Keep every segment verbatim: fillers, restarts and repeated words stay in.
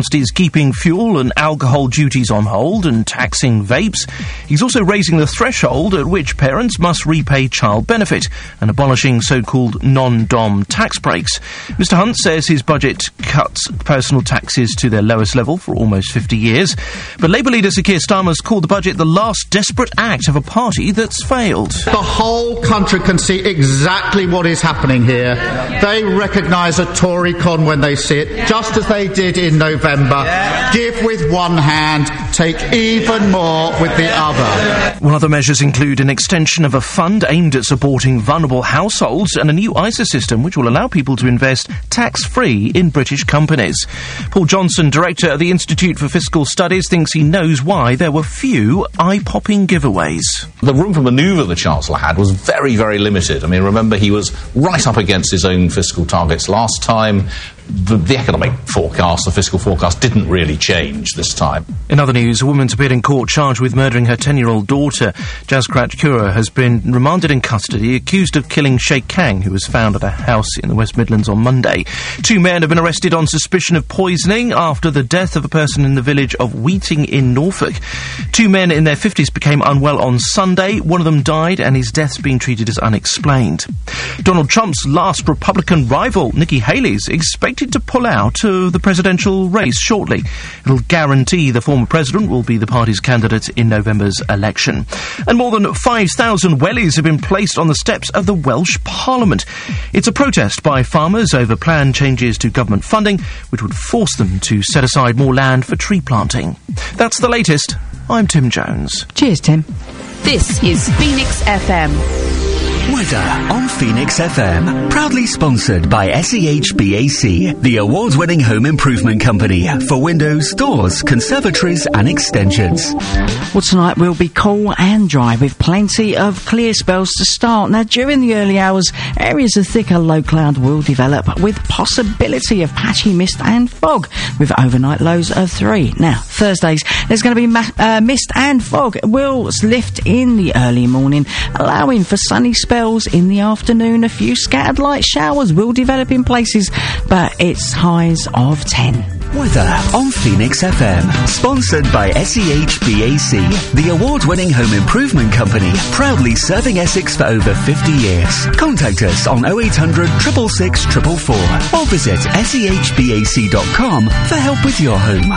announced he's keeping fuel and alcohol duties on hold and taxing vapes. He's also raising the threshold at which parents must repay child benefit and abolishing so-called non-dom tax breaks. Mister Hunt says his budget cuts personal taxes to their lowest level for almost fifty years. But Labour leader Sir Keir Starmer's called the budget the last desperate act of a party that's failed. The whole country can see exactly what is happening here. They recognise a Tory con when they see it, just as they did in November. Give with one hand, take even more with the other. Well, other measures include an extension of a fund aimed at supporting vulnerable households and a new I S A system which will allow people to invest tax-free in British companies. Paul Johnson, director of the Institute for Fiscal Studies, thinks he knows why there were few eye-popping giveaways. The room for manoeuvre the Chancellor had was very, very limited. I mean, remember, he was right up against his own fiscal targets last time. The, the economic forecast, the fiscal forecast, didn't really change this time. In other news, a woman's appeared in court charged with murdering her ten-year-old daughter. Jaskrat Kura has been remanded in custody, accused of killing Sheikh Kang, who was found at a house in the West Midlands on Monday. Two men have been arrested on suspicion of poisoning after the death of a person in the village of Weeting in Norfolk. Two men in their fifties became unwell on Sunday. One of them died, and his death's being treated as unexplained. Donald Trump's last Republican rival, Nikki Haley's, expected to pull out of the presidential race shortly. It'll guarantee the former president will be the party's candidate in November's election. And more than five thousand wellies have been placed on the steps of the Welsh Parliament. It's a protest by farmers over planned changes to government funding, which would force them to set aside more land for tree planting. That's the latest. I'm Tim Jones. Cheers, Tim. This is Phoenix F M. Weather on Phoenix F M, proudly sponsored by S E H B A C, the award-winning home improvement company for windows, doors, conservatories and extensions. Well, tonight will be cool and dry with plenty of clear spells to start. Now, during the early hours, areas of thicker low cloud will develop with possibility of patchy mist and fog with overnight lows of three. Now, Thursdays, there's going to be ma- uh, mist and fog. It will lift in the early morning, allowing for sunny spells in the afternoon. A few scattered light showers will develop in places, but it's highs of ten. Weather on Phoenix F M, sponsored by S E H B A C, the award-winning home improvement company, proudly serving Essex for over fifty years. Contact us on oh eight hundred, six six six, four four four or visit S E H B A C dot com for help with your home.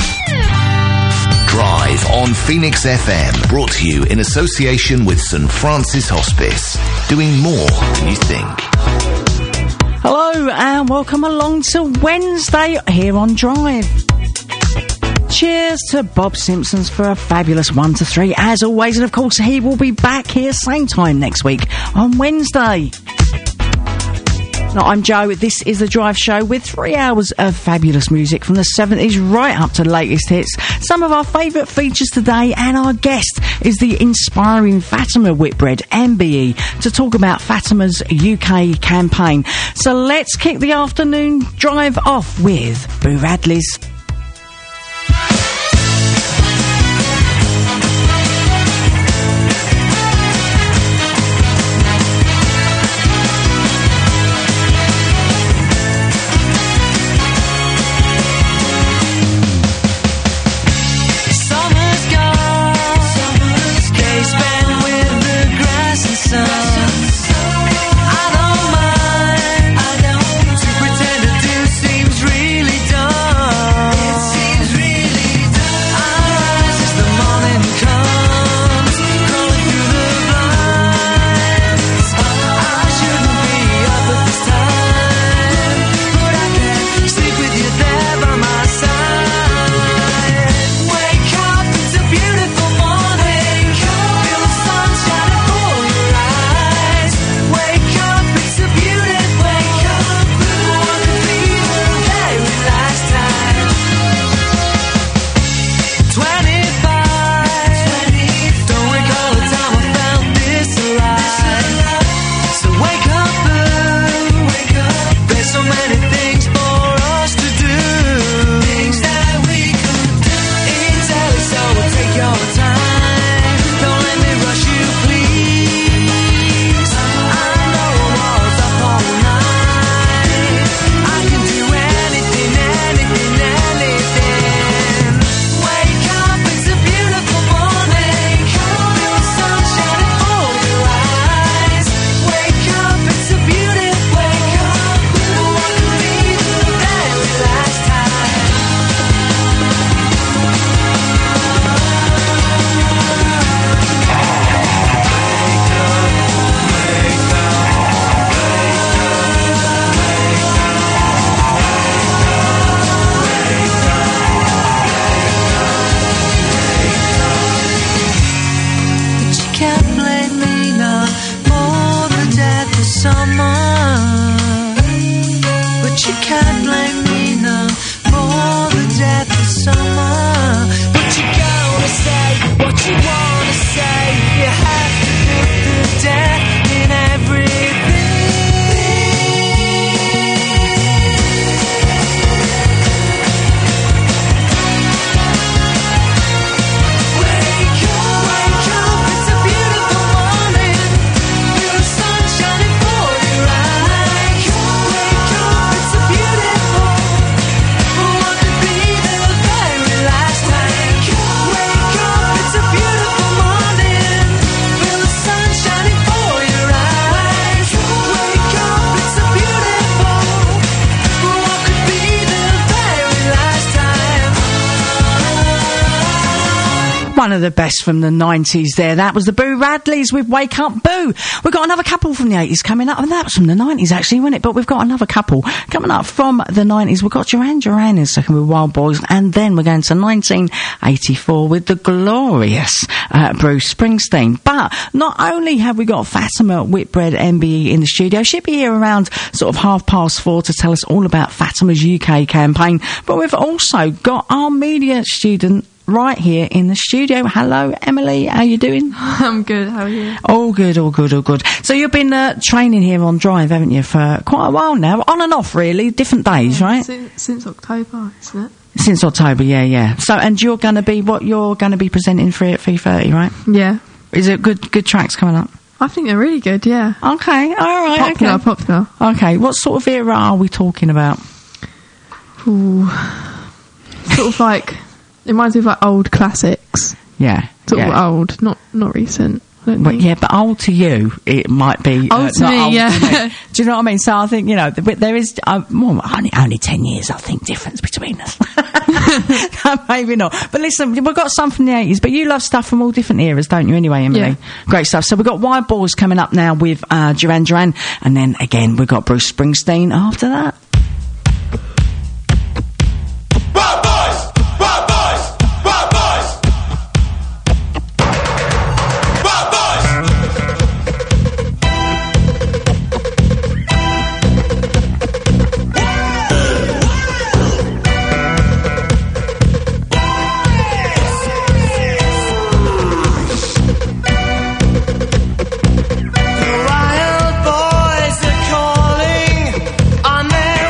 Drive on Phoenix F M, brought to you in association with St Francis Hospice, doing more than you think. Hello and welcome along to Wednesday here on Drive. Cheers to Bob Simpsons for a fabulous one to three as always, and of course he will be back here same time next week on Wednesday. Now, I'm Jo. This is the Drive Show with three hours of fabulous music from the seventies right up to the latest hits. Some of our favourite features today, and our guest is the inspiring Fatima Whitbread, M B E, to talk about Fatima's U K campaign. So let's kick the afternoon drive off with Boo Radley's I don't to pretend to do seems really dumb. one of the best from the nineties there. That was the Boo Radleys with Wake Up Boo. We've got another couple from the eighties coming up, and that was from the nineties actually, wasn't it? But we've got another couple coming up from the nineties. We've got Duran Duran in a second with Wild Boys, and then we're going to nineteen eighty-four with the glorious uh, Bruce Springsteen. But not only have we got Fatima Whitbread M B E in the studio, she'll be here around sort of half past four to tell us all about Fatima's U K campaign, but we've also got our media student right here in the studio. Hello, Emily. How you doing? I'm good. How are you? All good, all good, all good. So you've been uh, training here on Drive, haven't you, for quite a while now? On and off, really. Different days, yeah, right? Since, since October, isn't it? Since October, yeah, yeah. So, and you're going to be, what you're going to be presenting for at three thirty, right? Yeah. Is it good, good tracks coming up? I think they're really good, yeah. Okay, all right. Popular, okay. popular. Okay, what sort of era are we talking about? Ooh. Sort of like... It reminds me of like old classics. Yeah. Sort yeah. of old, not not recent. I don't Well, think. yeah, but old to you, it might be... Old uh, to not me, old yeah. to me. Do you know what I mean? So I think, you know, th- there is uh, well, only, only ten years, I think, difference between us. Maybe not. But listen, we've got some from the eighties, but you love stuff from all different eras, don't you, anyway, Emily? Yeah. Great stuff. So we've got Wild Boys coming up now with uh, Duran Duran, and then, again, we've got Bruce Springsteen after that. Wild Boys! Wild Boys! Wild Boys! Wild Boys! The wild boys are calling on their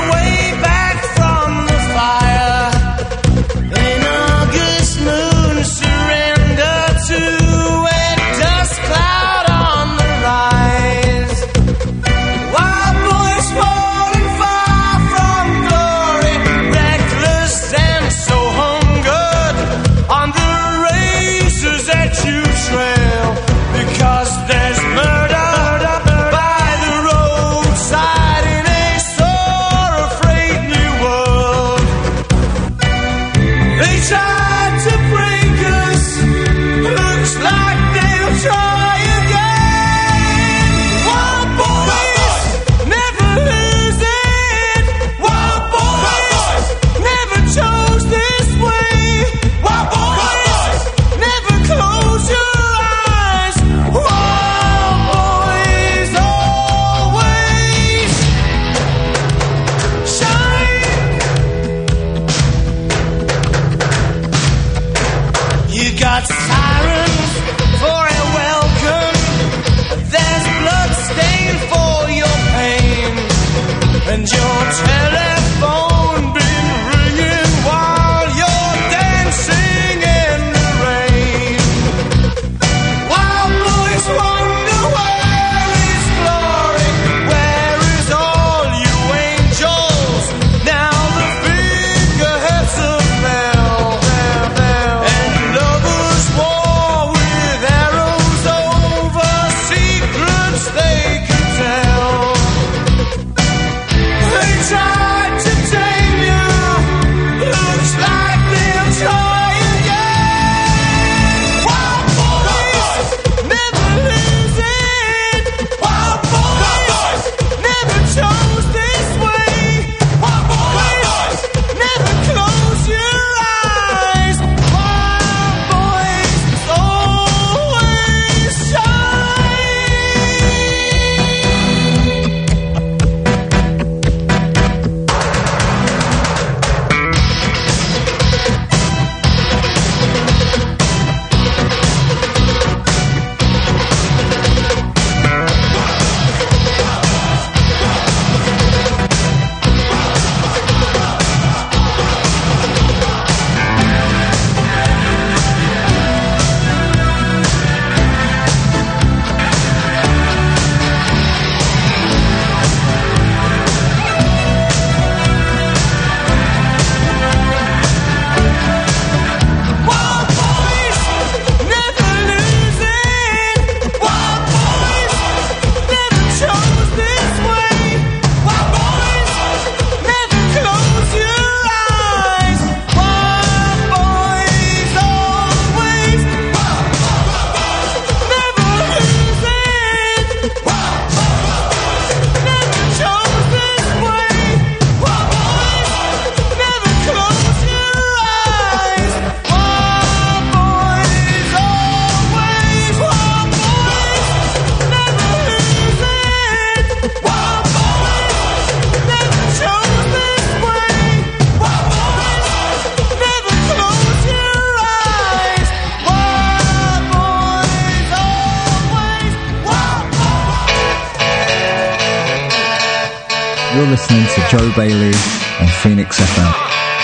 You're listening to Joe Bailey on Phoenix F M.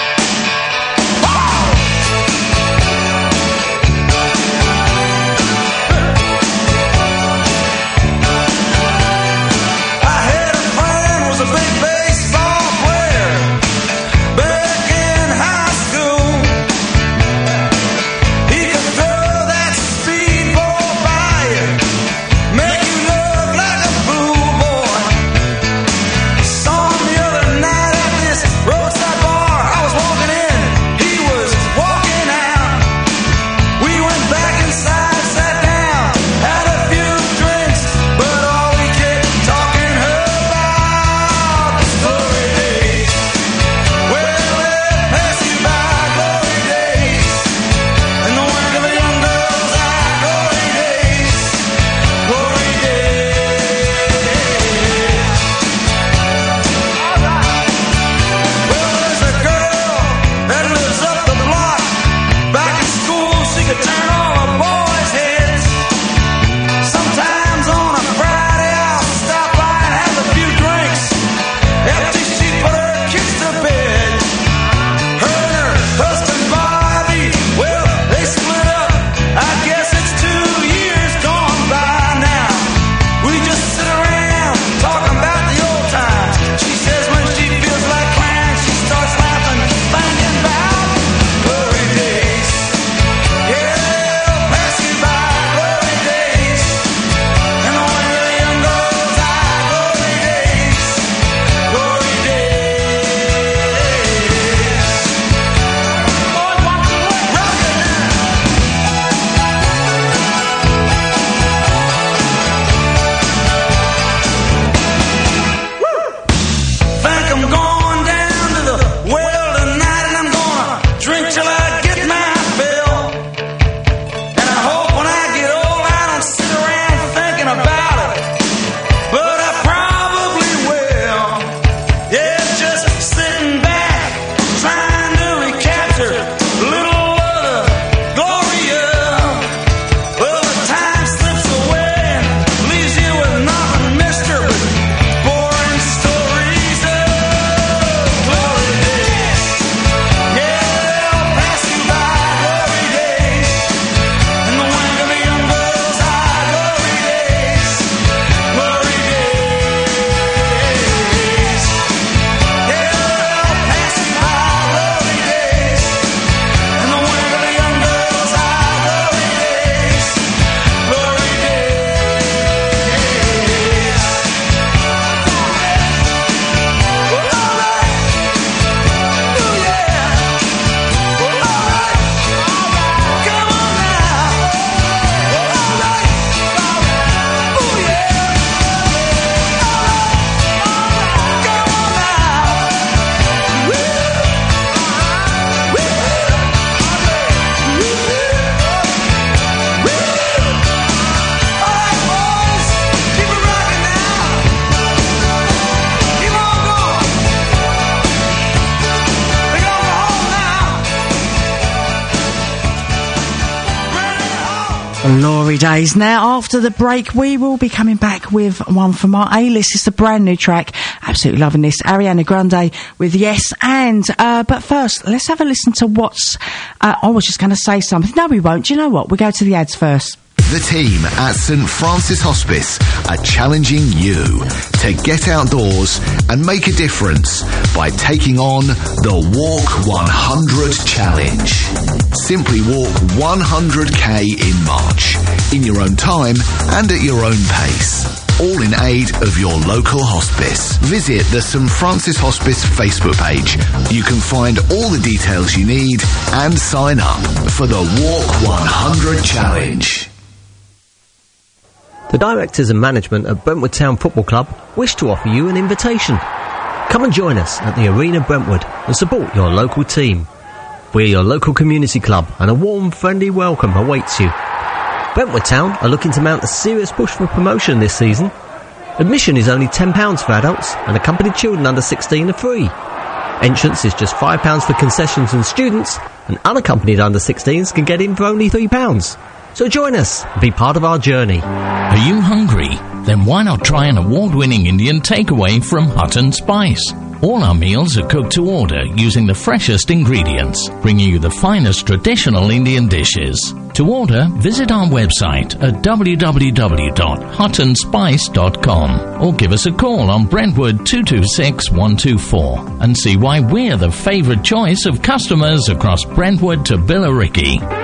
Roadside bar, I was walking in, he was walking out. We went back inside, sat down, had a few drinks, but all we kept talking about was glory days. Well, they'll pass you by, glory days, and the work of a young girl's eye, glory days, glory days. Well, there's a girl that lives up the block. Back in school, she could turn all the boys' heads. Sometimes on a Friday, I'll stop by and have a few drinks. After she put her kids to bed, her and her husband Bobby, well, they split up. I guess it's two years gone by now. We just sit around talking about the old times. She says when she feels like crying, she starts laughing, thinking about glory days. Yeah, they'll pass you by, glory days, and the way the young girls die, glory days, glory days. Boy, watch your way, rock it now. Think I'm going down to the well tonight, and I'm gonna drink till I get my fill. And I hope when I get old I don't sit around thinking about it, but I probably will. Yeah, just sitting back, trying to recapture a little of the glory of. Well, the time slips away and leaves you with nothing, mister, but boring stories of glory days. Yeah, they'll pass you by, glory days, and the wink of a young girl's eye, glory days, glory days. Yeah, they'll pass you by, glory days, and the wink of a young girl's eye, glory days, glory days. Well, all right. Ooh, yeah. Well, all right. Come on now. Well, all right. Ooh, yeah. All right. Come on now. Woo. Woo. Woo. All right, boys. Keep it rocking now. Keep on going. We're going home now. Bring it home. Glory days. Now, after the break, we will be coming back with one from our A-list. It's a brand new track. Absolutely loving this. Ariana Grande with Yes and. Uh, but first, let's have a listen to what's. Uh, I was just going to say something. No, we won't. Do you know what? We go to the ads first. The team at St Francis Hospice are challenging you to get outdoors and make a difference by taking on the Walk one hundred Challenge. Simply walk one hundred k in March, in your own time and at your own pace. All in aid of your local hospice. Visit the St Francis Hospice Facebook page. You can find all the details you need and sign up for the Walk one hundred Challenge. The directors and management at Brentwood Town Football Club wish to offer you an invitation. Come and join us at the Arena Brentwood and support your local team. We're your local community club and a warm, friendly welcome awaits you. Brentwood Town are looking to mount a serious push for promotion this season. Admission is only ten pounds for adults and accompanied children under sixteen are free. Entrance is just five pounds for concessions and students, and unaccompanied under sixteens can get in for only three pounds. So join us and be part of our journey. Are you hungry? Then why not try an award-winning Indian takeaway from Hut and Spice? All our meals are cooked to order using the freshest ingredients, bringing you the finest traditional Indian dishes. To order, visit our website at w w w dot hut and spice dot com or give us a call on Brentwood two two six one two four and see why we're the favourite choice of customers across Brentwood to Billericay.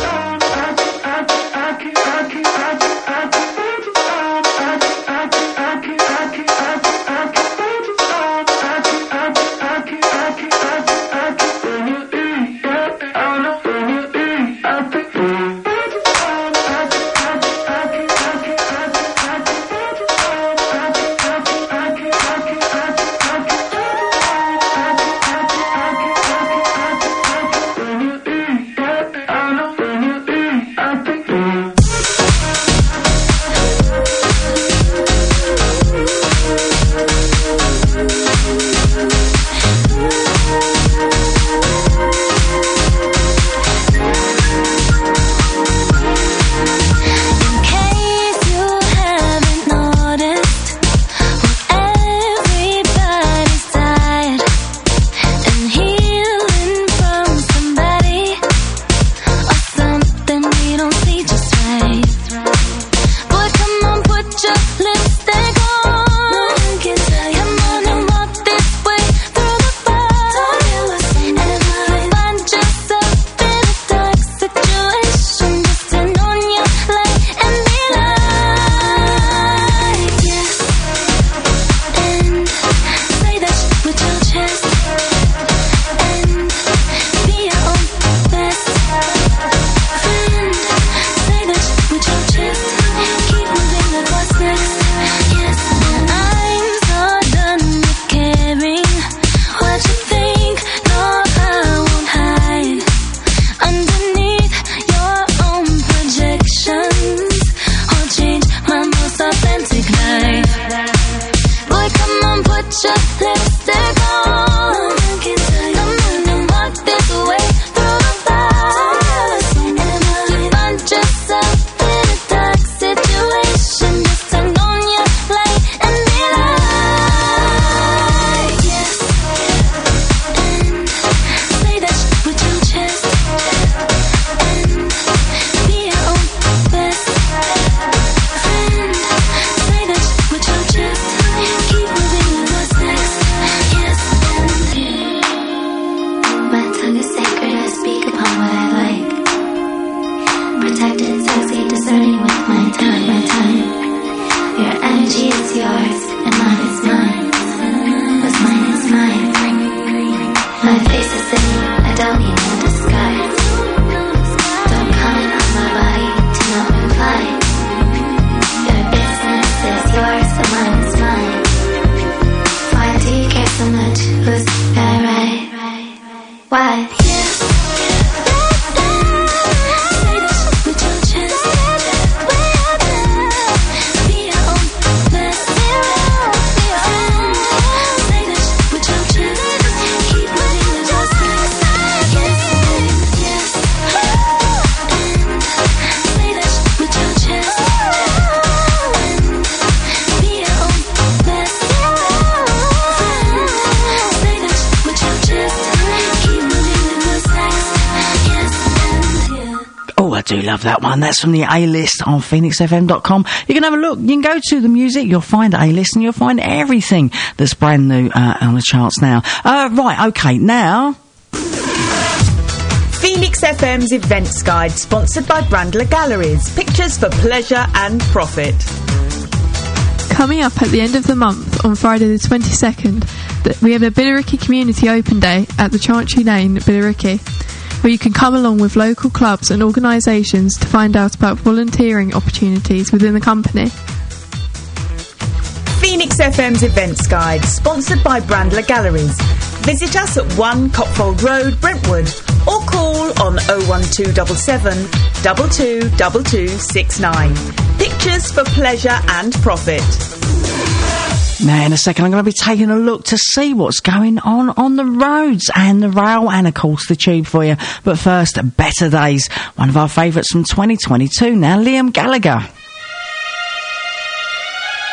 That one, that's from the A-List on phoenix f m dot com. You can have a look, you can go to the music, you'll find A-List and you'll find everything that's brand new uh, on the charts now. Uh, right, okay, now... Phoenix F M's Events Guide, sponsored by Brandler Galleries. Pictures for pleasure and profit. Coming up at the end of the month, on Friday the twenty-second, we have a Billericay Community Open Day at the Chantry Lane, Billericay, where you can come along with local clubs and organisations to find out about volunteering opportunities within the company. Phoenix F M's Events Guide, sponsored by Brandler Galleries. Visit us at one Copfold Road, Brentwood, or call on oh one two seven seven, two two two two six nine. Pictures for pleasure and profit. Now, in a second, I'm going to be taking a look to see what's going on on the roads and the rail and, of course, the tube for you. But first, Better Days, one of our favourites from twenty twenty-two. Now, Liam Gallagher.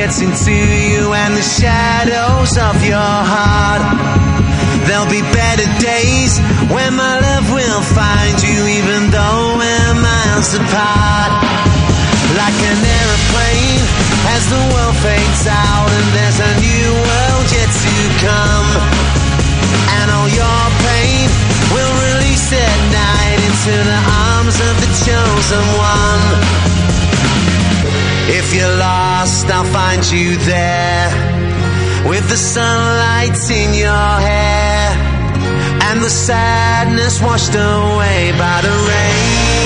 gets into you and the shadows of your heart. There'll be better days when my love will find you, even though we're miles apart. Like an aeroplane as the world fades out and there's a new world yet to come. And all your pain will release at night into the arms of the chosen one. If you're lost, I'll find you there, with the sunlight in your hair and the sadness washed away by the rain.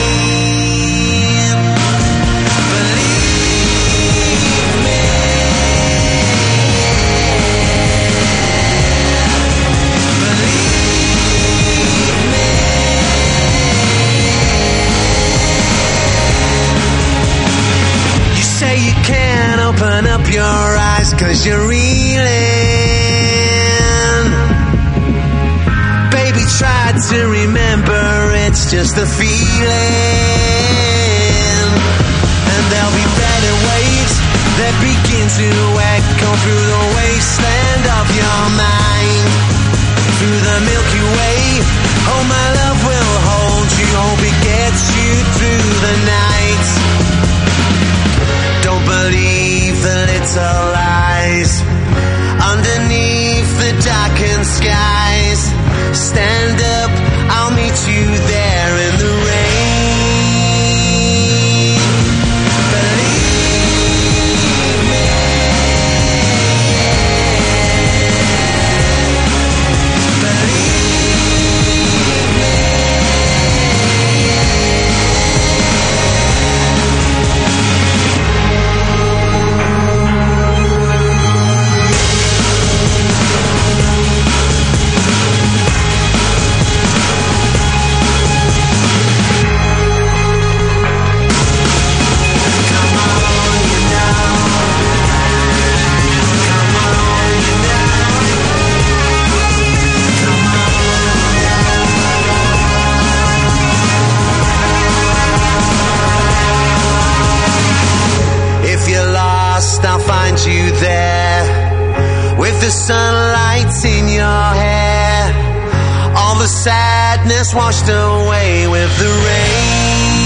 Say you can't open up your eyes 'cause you're reeling. Baby, try to remember, it's just a feeling. And there'll be better waves that begin to echo through the wasteland of your mind. Through the Milky Way, oh my love will hold you, hope it gets you through the night. Don't believe the little lies underneath the darkened skies. Stand up, I'll meet you there in the rain. Believe me. Believe me. I'll find you there, with the sunlight in your hair, all the sadness washed away with the rain.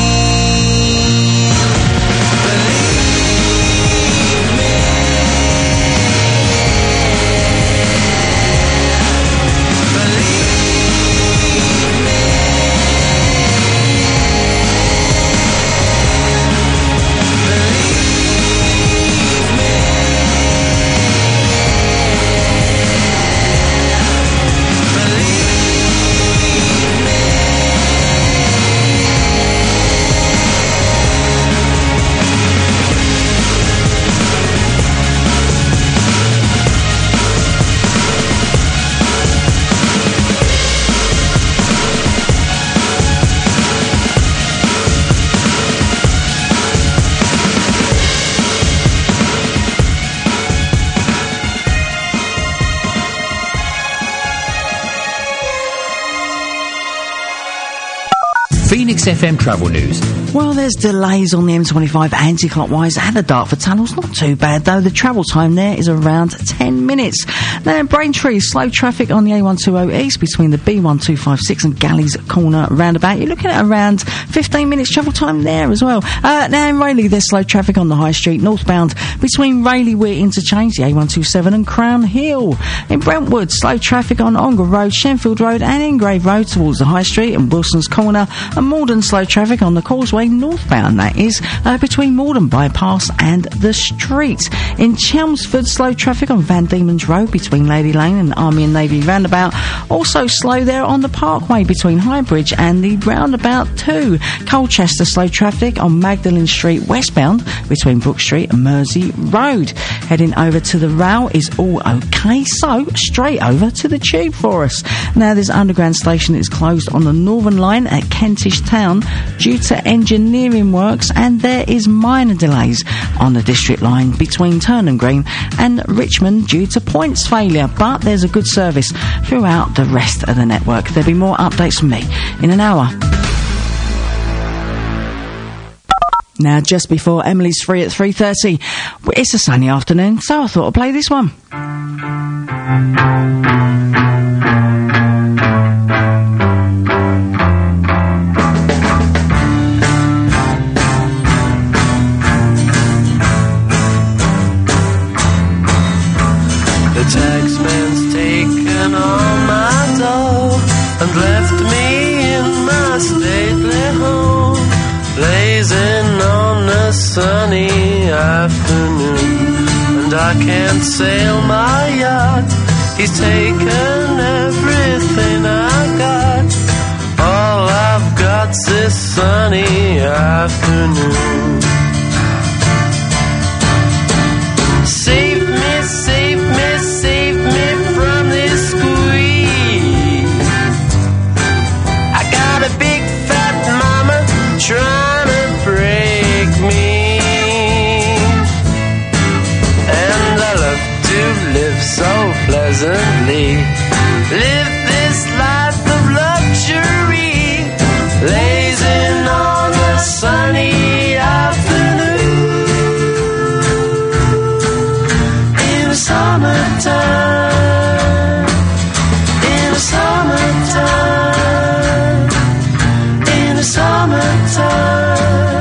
Phoenix F M travel news. Well, there's delays on the M twenty-five anti-clockwise and the Dartford tunnels. Not too bad, though. The travel time there is around ten minutes. Now, in Braintree, slow traffic on the A one twenty East between the B one two five six and Galleys Corner roundabout. You're looking at around fifteen minutes travel time there as well. Uh, now, in Rayleigh, there's slow traffic on the High Street northbound between Rayleigh-Weir Interchange, the A one twenty-seven and Crown Hill. In Brentwood, slow traffic on Ongar Road, Shenfield Road and Ingrave Road towards the High Street and Wilson's Corner. And Morden, slow traffic on the Causeway northbound, that is, uh, between Morden Bypass and the street. In Chelmsford, slow traffic on Van Diemen's Road between Lady Lane and Army and Navy roundabout. Also slow there on the Parkway between Highbridge and the roundabout too. Colchester, slow traffic on Magdalen Street westbound between Brook Street and Mersey Road. Heading over to the rail is all okay, so straight over to the tube for us. Now, there's an underground station that is closed on the Northern Line at Kentish Town due to engineering works, and there is minor delays on the District Line between Turnham Green and Richmond due to points failure, but there's a good service throughout the rest of the network. There'll be more updates from me in an hour. Now, just before Emily's free at three thirty, it's a sunny afternoon, so I thought I'd play this one. The taxman's taken all my dough and left me in my stately home, blazing on a sunny afternoon. And I can't sail my yacht, he's taken everything I got. All I've got's this sunny afternoon. Save me, save me, save me from this squeeze. I got a big fat mama trying to break me, and I love to live so pleasantly, live this life of luxury, lazing on a sunny afternoon. In the summertime, in the summertime, in the summertime.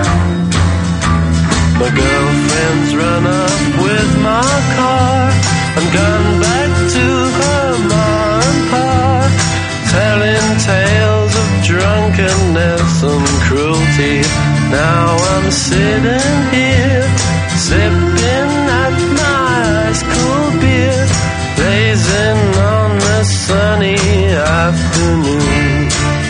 My girlfriend's run up with my car and gone back to her ma and pa, telling tales of drunkenness and cruelty. Now I'm sitting here, sipping at my ice cool beer, blazing on the sunny afternoon.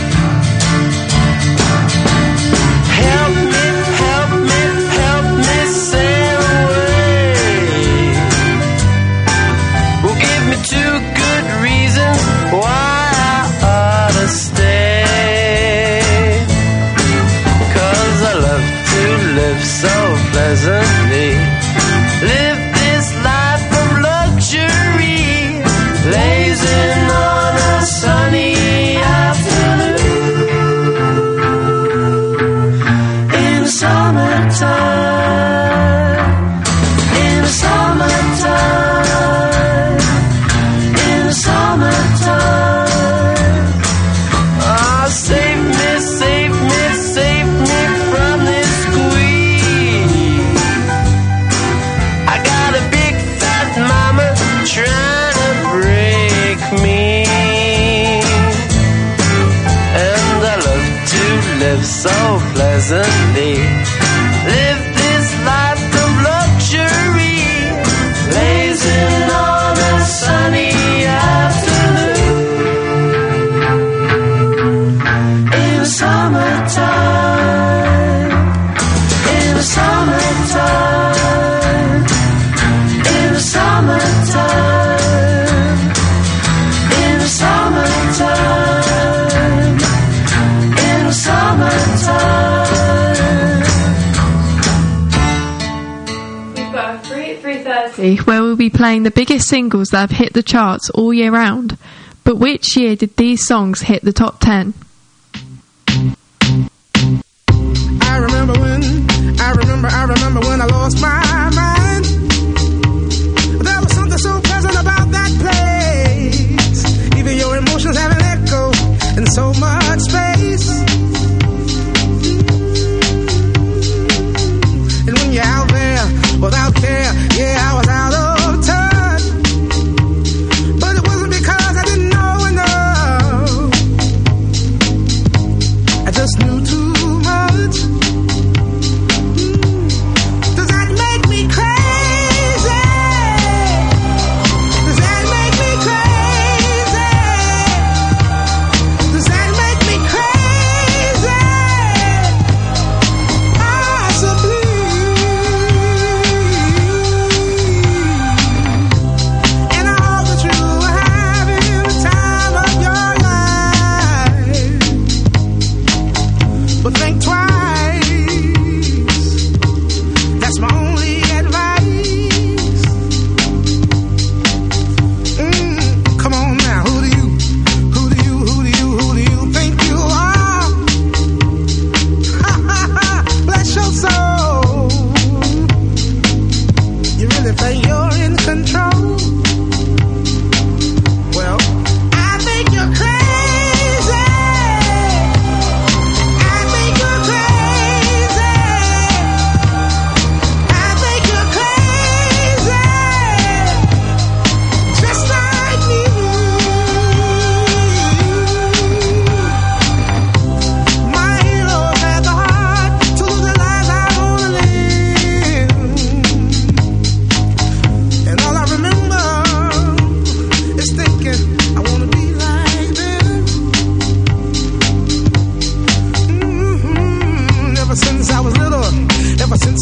Help me, help me, help me sail away. Well, give me two good reasons why I ought to stay. 'Cause I love to live so pleasantly, live this life of luxury, lazing on a sunny afternoon. In the summertime, in the summertime, in the summertime. Ah, save me, save me, save me from this squeeze. I got a big fat mama trying to break me, and I love to live so pleasantly, live this life of luxury, lazing on a sunny afternoon. In the summertime, in the summertime, in the summertime, in the summertime, in the summertime. We've got a free at three thirty where we'll be playing the biggest singles that have hit the charts all year round. But which year did these songs hit the top ten? I remember when, I remember, I remember when I lost my mind. There was something so pleasant about that place. Even your emotions have an echo in so much space. And when you're out there without care, yeah, I was out of touch. But it wasn't because I didn't know enough.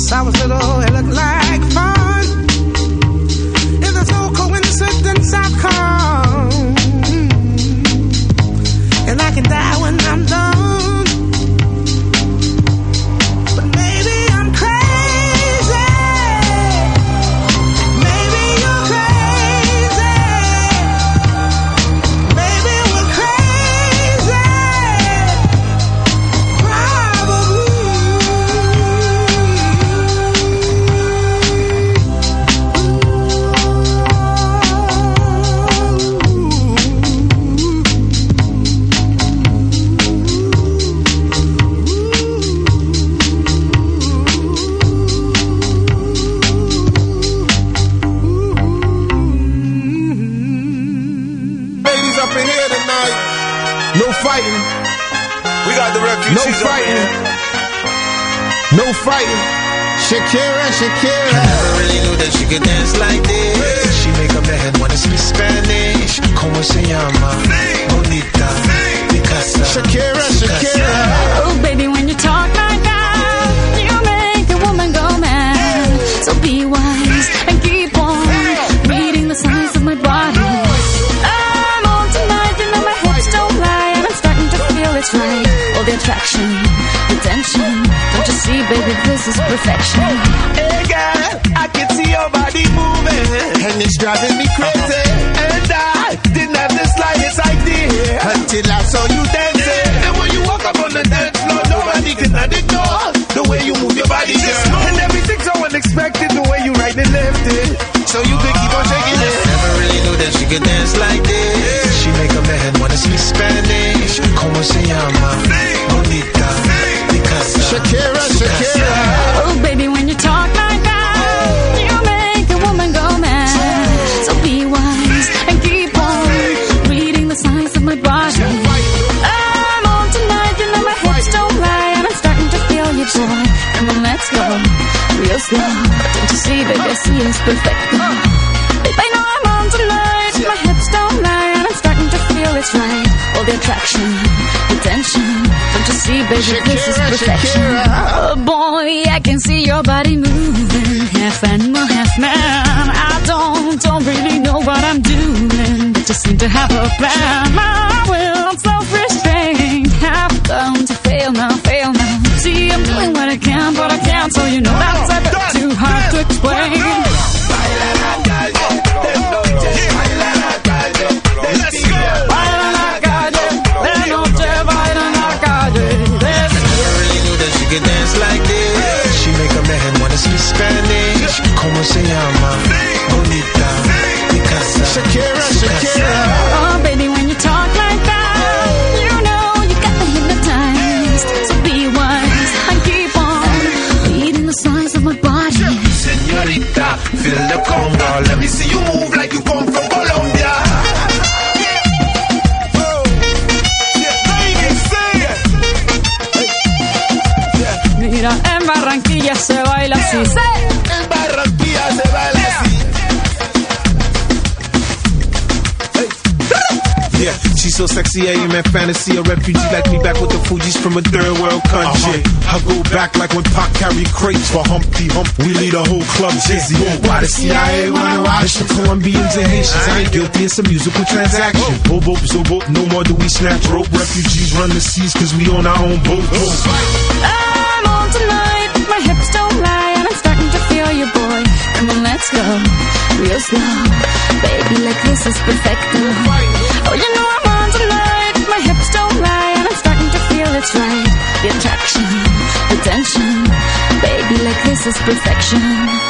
Since I was little, it looked like fun. If there's no coincidence, I've come. And I can die when I'm done. But maybe I'm crazy. Maybe you're crazy. Maybe we're crazy. Ladies up in here tonight. No fighting. We got the refugees. No fighting. No fighting. Shakira, Shakira. I never really knew that she could dance like this. She make up her head wanna speak Spanish. Como se llama? Bonita. Picasa. Shakira, Shakira. Oh, baby, when you talk like that, you make a woman go mad. So be wise and keep on reading the signs of my body. I'm on tonight, you know my hips don't lie, and I'm starting to feel it's right. All the attraction, the tension. Don't you see, baby, this is perfection. Hey girl, I can see your body moving, and it's driving me crazy. And I didn't have the slightest idea until I saw you dancing. And when you walk up on the dance floor, nobody can ignore the way you move your body, girl. And everything's so unexpected, the way you right and left it, so you could keep on shaking it. Never really knew that she could dance like this. She make up her head wanna speak Spanish. Como se llama? Bonita. Picasa. Shakira, Shakira. Oh, baby, when you talk like that, you make a woman go mad. So be wise and keep on reading the signs of my body. I'm on tonight, you know my hips don't lie, and I'm starting to feel you, boy. Come on, let's go real slow. Don't you see, baby, I see it's perfect. Babe, I know I'm on tonight, my hips don't lie, and I'm starting to feel it's right. All the attraction, the tension. Don't you see, baby, this is perfection. Oh boy, I can see your body moving, half animal, half man. I don't, don't really know what I'm doing, but just seem to have a plan. My will, self-restraint, have come to fail now, fail now. See, I'm doing what I can, but I can't, so you know that's a bit too hard to explain. Can dance like this. She make up her head wanna speak Spanish. Como se llama? Bonita. Picasa. Shakira, Shakira. Oh, baby, when you talk like that, you know you got me hypnotized. So be wise and keep on reading the signs of my body. Señorita, feel the conga. Let me see you move like you come from Colombia. Mira, en Barranquilla se baila así. En Barranquilla se baila así. Yeah, she's so sexy, I am in fantasy. A refugee like me back with the Fugees from a third world country. Uh-huh. I go back like when Pac carried crates for Humpty Hump. We lead a whole club dizzy. Why the C I A wanna watch the Colombians and Haitians? I ain't guilty, it's a musical transaction. Boop, boop, so boop, no more do we snatch rope. Refugees run the seas cause we on our own boat. I'm on tonight, my hips don't lie, and I'm starting to feel you, boy. Come on, let's go real slow. Baby, like this is perfect. Oh, you know I'm on tonight, my hips don't lie, and I'm starting to feel it's right. The attraction, the tension. Baby, like this is perfection.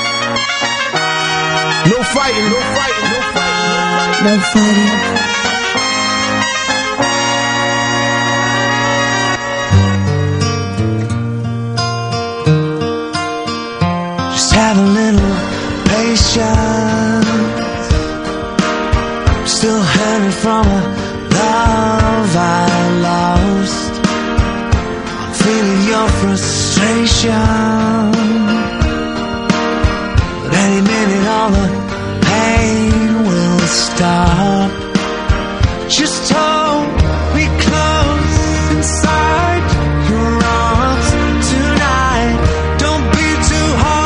No fighting, no fighting, no fighting. No fighting. Have a little patience. Still hanging from a love I lost. I'm feeling your frustration. But any minute all the pain will stop. Just hold me close inside your arms tonight. Don't be too hard.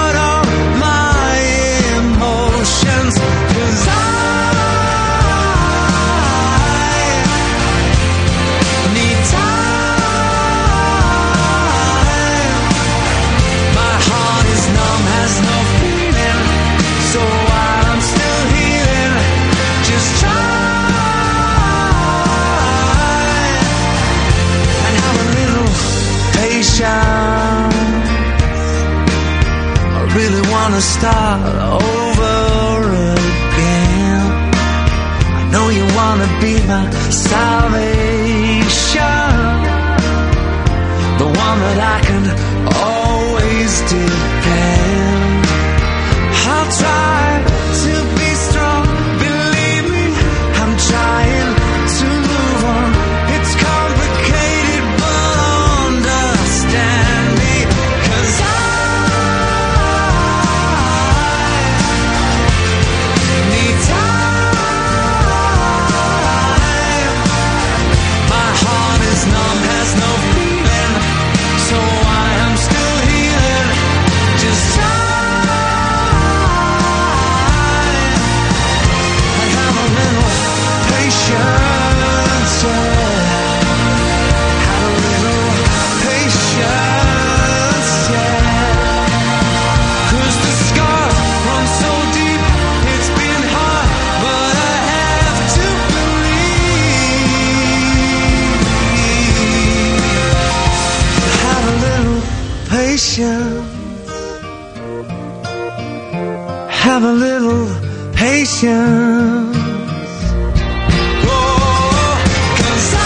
wanna start over again. I know you wanna be my salvation, the one that I can always depend. I'll try to be strong, believe me, I'm trying to move on. It's complicated, but understand me, 'cause I need time. My heart is numb, has no feeling, so I am still healing. Just time. I have a little patience, yeah. Have a little patience, yeah. 'Cause the scar runs so deep, it's been hard, but I have to believe. Have a little patience. Have a little patience. Oh, 'cause I,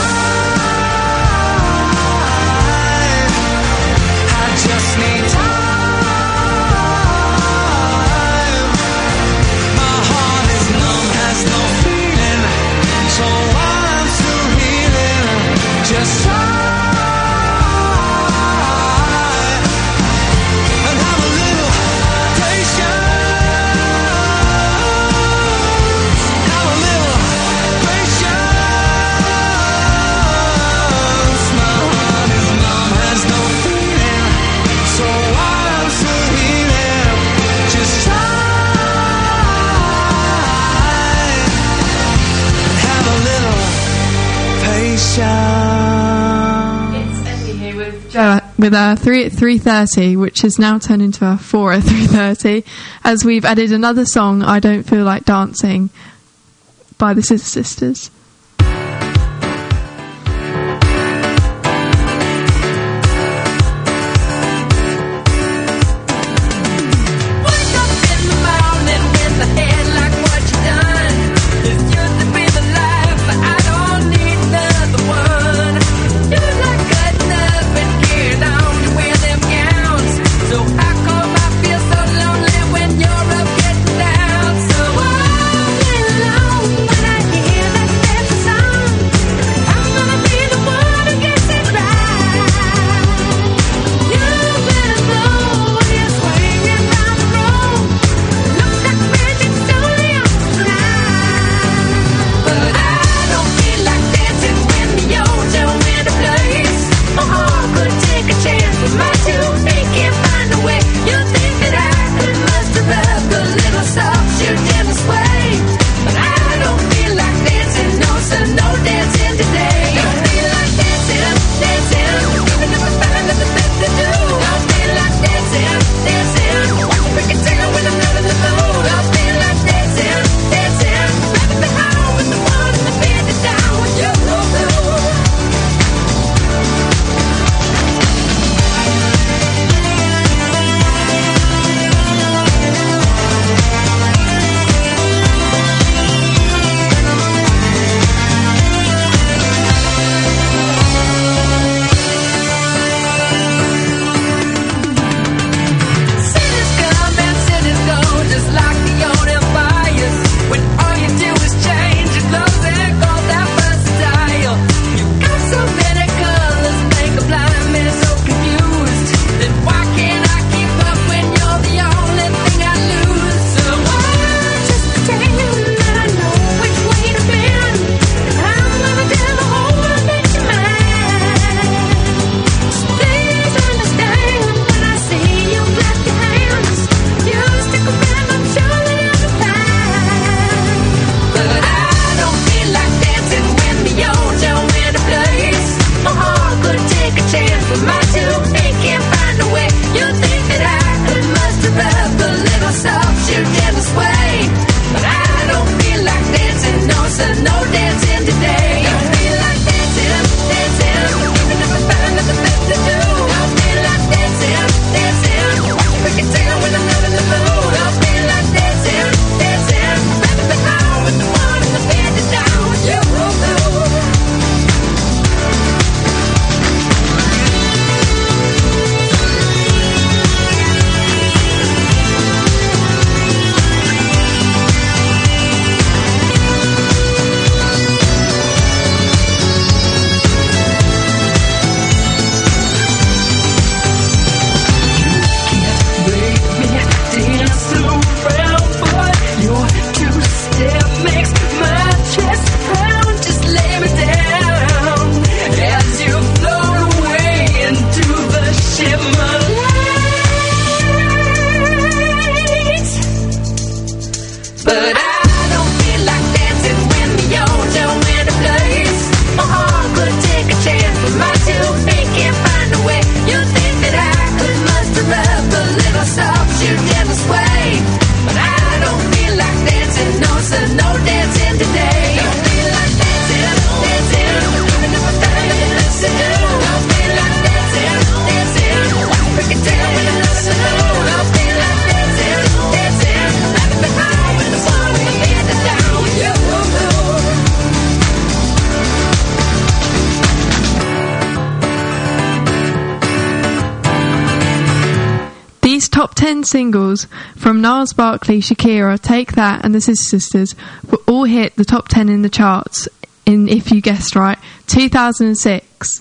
I just need time. My heart is numb, has no feeling, so I'm still healing. Just try and have a little patience. Have a little patience. My heart is numb, has no feeling, so I'm still healing. Just try and have a little patience. It's Emily here with Joe with our three at three thirty, which has now turned into our four at three thirty, as we've added another song, "I Don't Feel Like Dancing," by the Scissor Sisters. When I hear that top ten singles from Niles Barkley, Shakira, Take That and the Sister Sisters were all hit the top ten in the charts in, if you guessed right, two thousand six.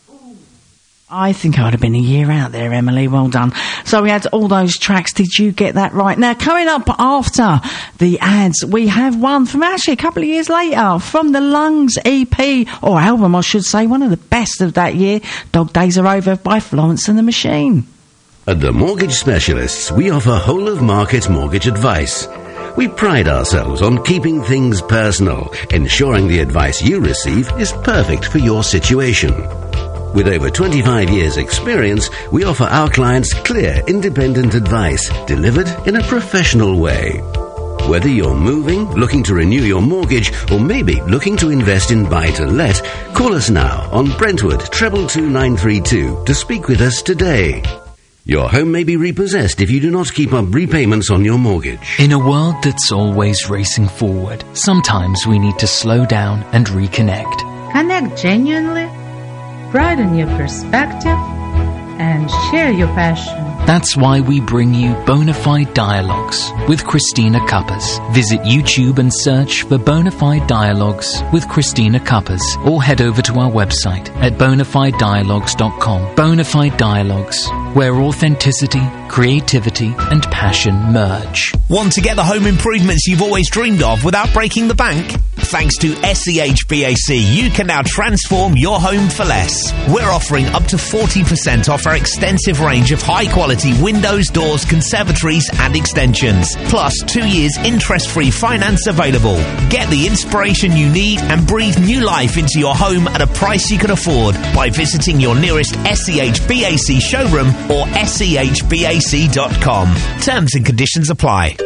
I think I would have been a year out there, Emily. Well done. So we had all those tracks. Did you get that right? Now, coming up after the ads, we have one from actually a couple of years later from the Lungs E P, or album, I should say, one of the best of that year, Dog Days Are Over by Florence and the Machine. At the Mortgage Specialists, we offer whole-of-market mortgage advice. We pride ourselves on keeping things personal, ensuring the advice you receive is perfect for your situation. With over twenty-five years' experience, we offer our clients clear, independent advice delivered in a professional way. Whether you're moving, looking to renew your mortgage, or maybe looking to invest in buy-to-let, call us now on Brentwood treble two nine three two to speak with us today. Your home may be repossessed if you do not keep up repayments on your mortgage. In a world that's always racing forward, sometimes we need to slow down and reconnect. Connect genuinely, broaden your perspective, and share your passion. That's why we bring you Bonafide Dialogues with Christina Cuppers. Visit YouTube and search for Bonafide Dialogues with Christina Cuppers, or head over to our website at bonafide dialogues dot com. Bonafide Dialogues, where authenticity, creativity and passion merge. Want to get the home improvements you've always dreamed of without breaking the bank? Thanks to S E H B A C, you can now transform your home for less. We're offering up to forty percent off our extensive range of high-quality windows, doors, conservatories and extensions. Plus, two years interest-free finance available. Get the inspiration you need and breathe new life into your home at a price you can afford by visiting your nearest S E H B A C showroom or S E H B A C dot com. Terms and conditions apply.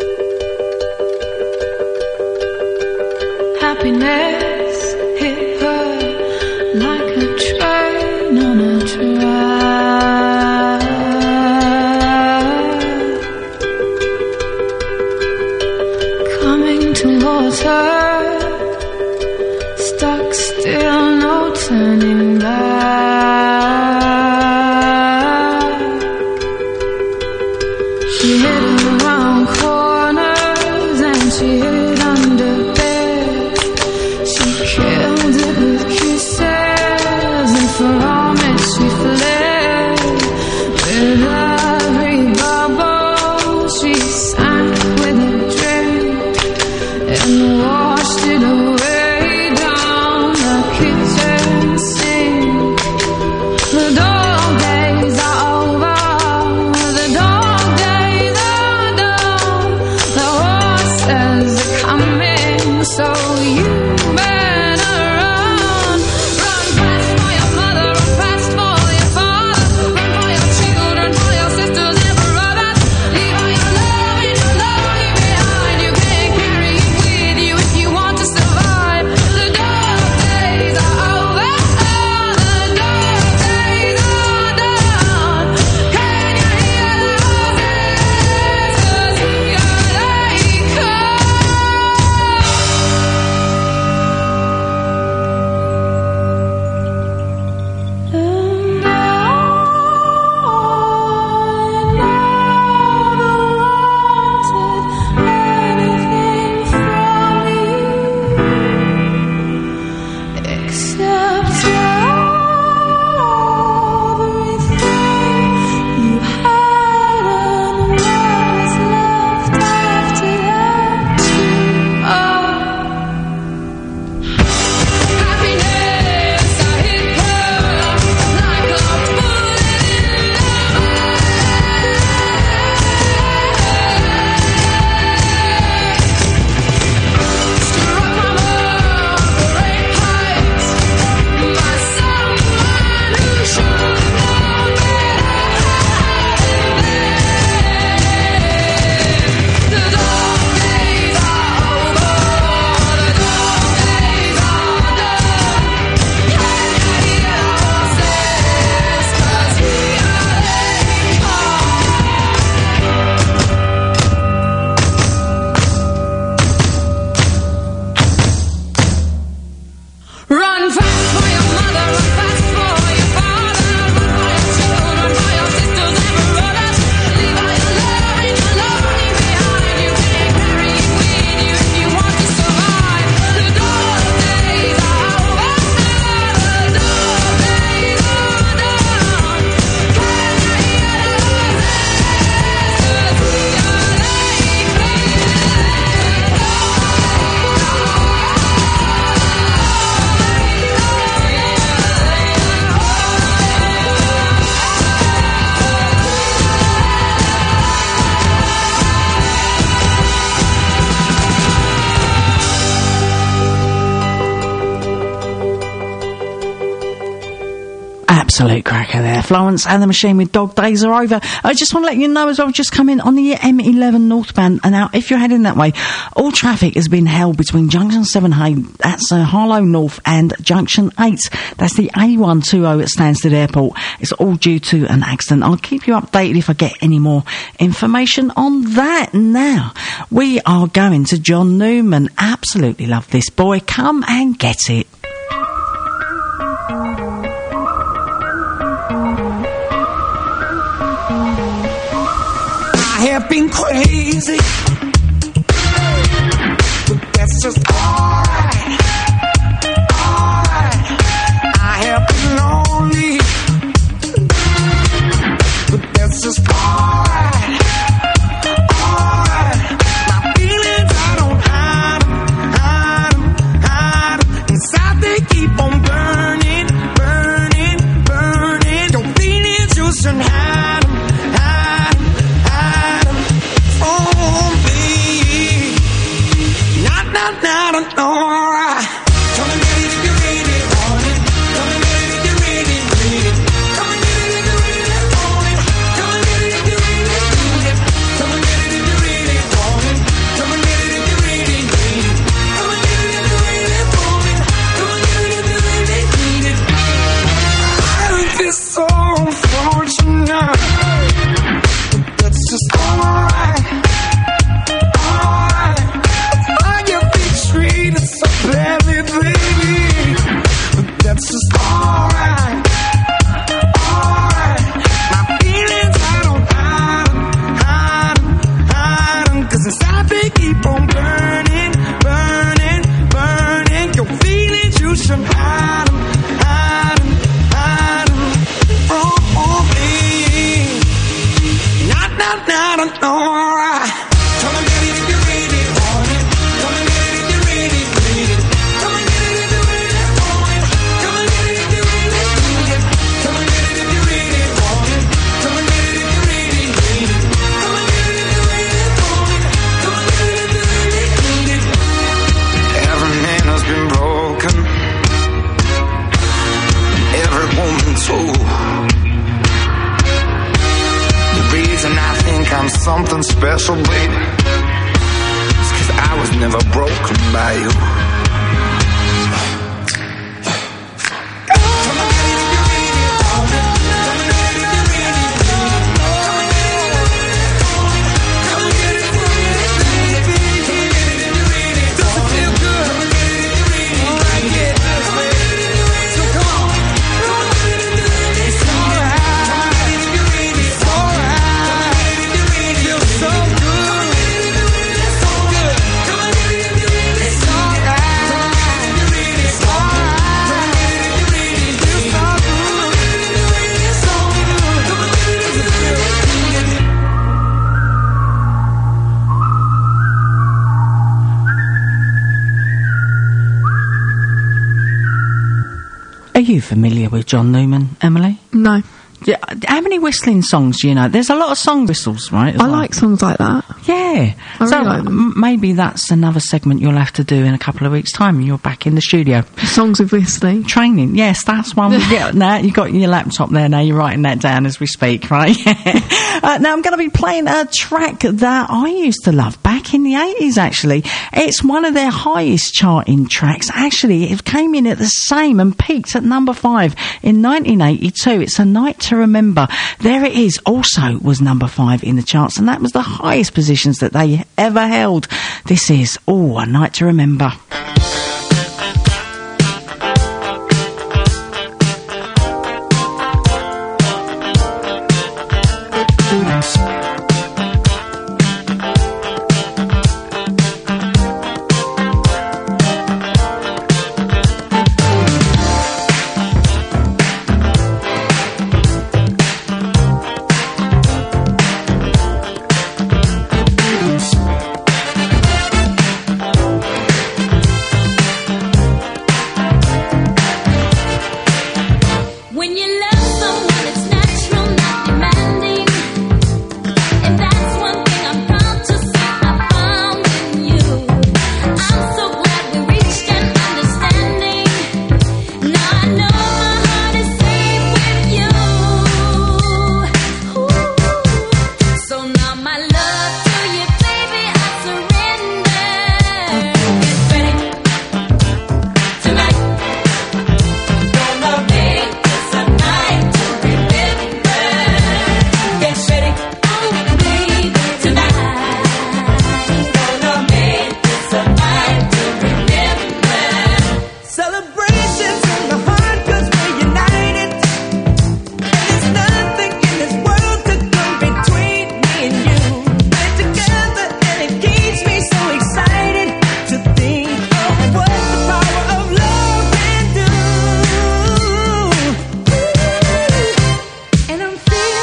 Happiness hit her like a train on a track. Coming towards her, stuck still, no turning back. She hid around corners and she hid under beds. She killed it with kisses, and for almost she fled. With every bubble she sank with a drink in the water. Absolute cracker there. Florence and the Machine with Dog Days Are Over. I just want to let you know as well, just come in on the M eleven northbound. And now, if you're heading that way, all traffic has been held between Junction seven A, that's uh, Harlow North, and Junction eight. That's the A one twenty at Stansted Airport. It's all due to an accident. I'll keep you updated if I get any more information on that. Now, we are going to John Newman. Absolutely love this boy. Come and get it. I have been crazy, but that's just alright. Alright. I have been lonely, but that's just alright. Alright. My feelings, I don't hide 'em, hide 'em, hide 'em. Inside they keep on burning, burning, burning. Your feelings, you shouldn't hide 'em, hide 'em, hide 'em from me. Not, not, not, not, alright. Come and get it if you really want it. Come and get it if you really need it. Come and get it if you really want it. Come and get it if you really need it. Come and get it if you really want it. Come and get it if you really need it. Come and get it if you really want it. Come and get it if you really need it. I feel so unfortunate, but that's just alright. Alright. I get been treated so badly, baby, but that's just alright. Alright. My feelings, I don't hide 'em, hide 'em, hide 'em, 'cause inside they keep on burning, burning, burning. Your feelings, you should hide 'em, hide 'em, hide 'em from me. Not, not, not, not, alright. Come and get it if you really want it. Come and get it if you really need it. Come and get it if you really want it. Come and get it if you really need it. Come and get it if you really want it. Come and get it if you really need it. Come and get it if you really want it. Come and get it if you really need it. Every man has been broken. Every woman too. The reason I think I'm something special, baby, is 'cause I was never broken by you. Are you familiar with John Newman, Emily? No. Yeah, how many whistling songs do you know? There's a lot of song whistles, right? as I well. like songs like that. Yeah. I so really like them. m- maybe that's another segment you'll have to do in a couple of weeks' time when you're back in the studio. Songs of whistling. Training. Yes, that's one. We get now. You've got your laptop there now. You're writing that down as we speak, right? uh, now I'm going to be playing a track that I used to love back in the eighties, actually. It's one of their highest charting tracks. Actually, it came in at the same and peaked at number five in nineteen eighty-two. It's A Night to Remember. There it is. Also was number five in the charts, and that was the highest positions that they ever held. This is, oh, A Night to Remember.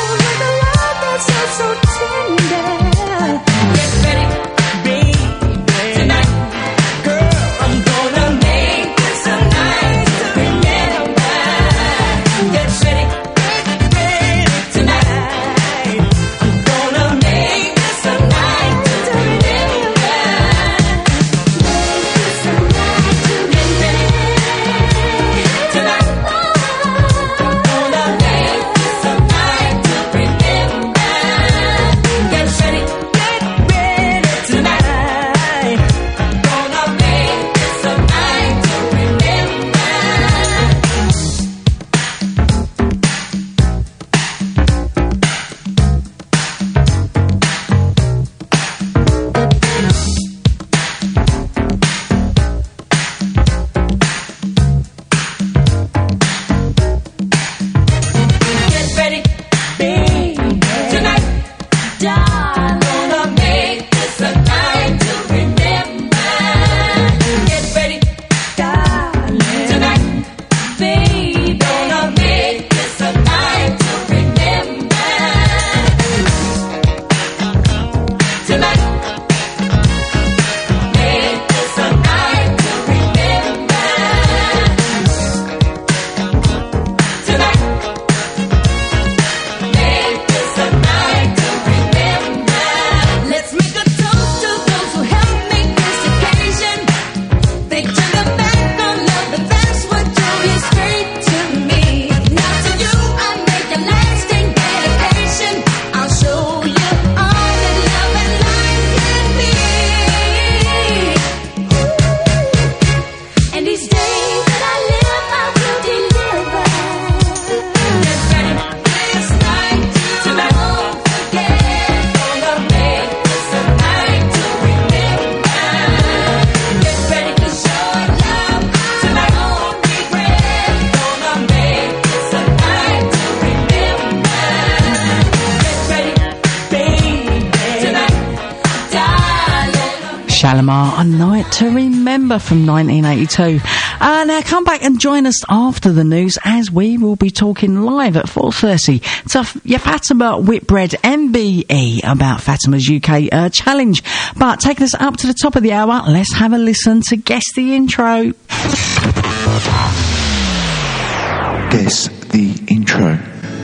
with a love that's so, so tender. Get ready, baby. Tonight, girl, I'm gonna make this a night to remember. Get ready, ready tonight. I'm gonna make this a night to remember. Get ready tonight. I'm gonna make this a night to remember. Get ready, get ready tonight. I'm gonna make this a night to remember. Get ready, baby, tonight, darling. Gonna make this a night to remember. Get ready, darling, tonight, baby. Gonna make this a night to remember. Tonight, make this a night to remember. Tonight. Make this a night to remember. Let's make a toast to those who helped make this occasion. They turned their back on love, but that's what drove you straight to me. Now to you, I make a lasting dedication. I'll show you all that love and life can be. And each day that I live, I will deliver. Get ready, this night tonight. Won't forget. Gonna make this a night to remember. Get ready to show love tonight. Won't regret. Gonna make this a night to remember. Get ready, baby, tonight, darling. Shalimar, A Night to Remember from nineteen eighty-two. Uh, now come back and join us after the news as we will be talking live at four thirty to F- yeah, Fatima Whitbread M B E about Fatima's U K uh, challenge. But taking us up to the top of the hour, let's have a listen to Guess the Intro. Guess the intro.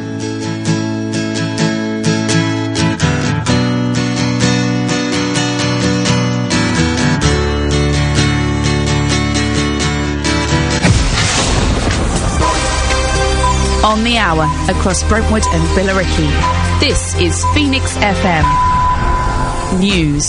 On the hour, across Brentwood and Billericay. This is Phoenix F M News.